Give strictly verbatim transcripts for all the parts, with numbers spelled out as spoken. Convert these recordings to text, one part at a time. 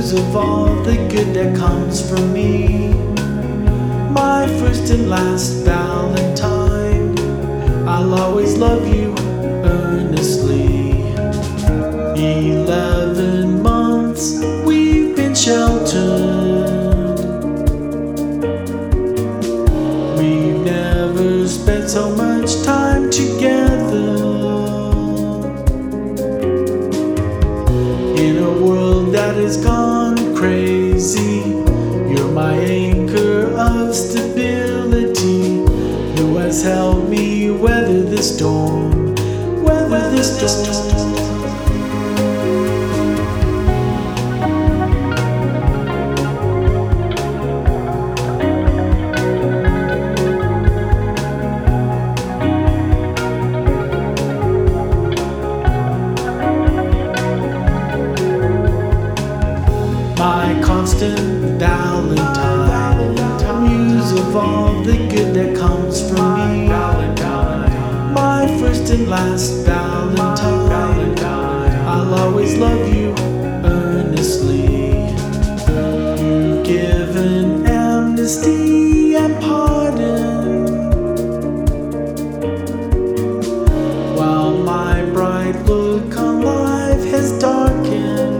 muse of all the good that comes from me. My first and last Valentine, I'll always love you earnestly. Eleven months we've been sheltered. We've never spent so much time together. In a world that has gone crazy, you're my anchor of stability. You has helped me weather the storm, weather the storm. My constant Valentine, muse of all the good that comes from me. My first and last Valentine, I'll always love you earnestly. You've given amnesty and pardon, while my bright look on life has darkened.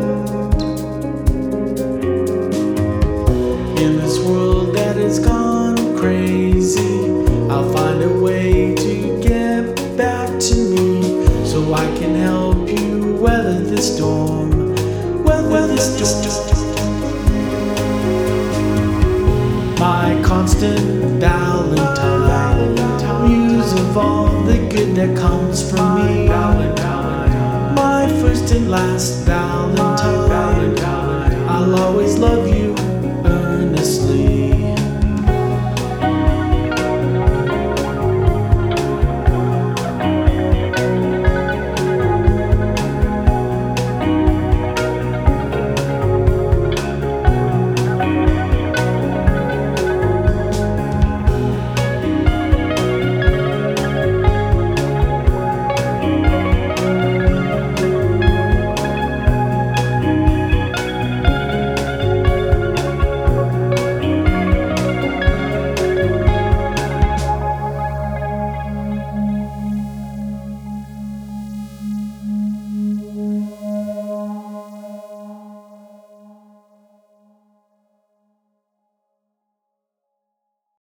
In this world that has gone crazy, I'll find a way to get back to me, so I can help you weather the storm, weather the storm. My constant Valentine, muse of all the good that comes from me. My first and last Valentine, I'll always love you